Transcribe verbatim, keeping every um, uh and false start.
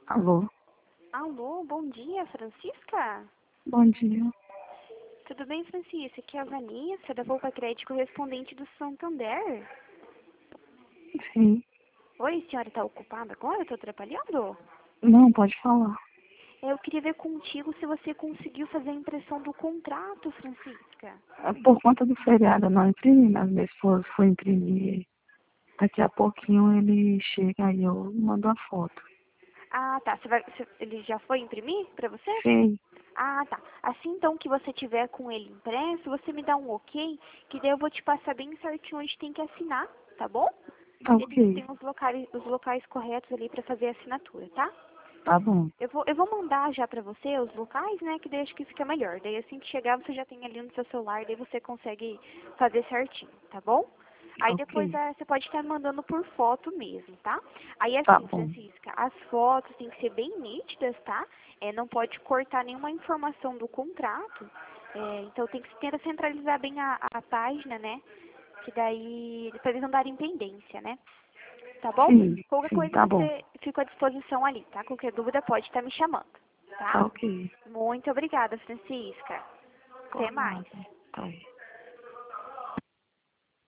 Alô, Alô, bom dia, Francisca? bom dia. Tudo bem, Francisca? Aqui é a Vanessa, da Volpa Crédito correspondente do Santander. Sim, Oi, a senhora está ocupada agora? Estou atrapalhando? não, pode falar. Eu queria ver contigo se você conseguiu fazer a impressão do contrato, Francisca. É, Por conta do feriado eu não imprimi, mas meu esposo foi imprimir. Daqui a pouquinho ele chega e eu mando a foto. Ah, tá. Você vai, você- ele já foi imprimir para você? Sim, Ah, tá. Assim, então, que você tiver com ele impresso, você me dá um ok, que daí eu vou te passar bem certinho onde tem que assinar, tá bom? tá Ele já ok, tem os locais, os locais corretos ali para fazer a assinatura, tá? tá bom, Eu vou, eu vou mandar já pra você os locais, né, que daí acho que fica melhor. Daí assim que chegar você já tem ali no seu celular, daí você consegue fazer certinho, tá bom? Aí depois ok, é, você pode estar mandando por foto mesmo, tá? Aí tá assim, bom, Francisca, as fotos têm que ser bem nítidas, tá? É, não pode cortar nenhuma informação do contrato. É, então tem que tentar centralizar bem a, a página, né? Que daí depois eles não darem pendência, né? Tá bom? sim, Qualquer sim, coisa tá bom, você fica à disposição ali, tá? Qualquer dúvida pode estar me chamando, tá? tá ok. Muito obrigada, Francisca. Até Por mais. nada, tá aí.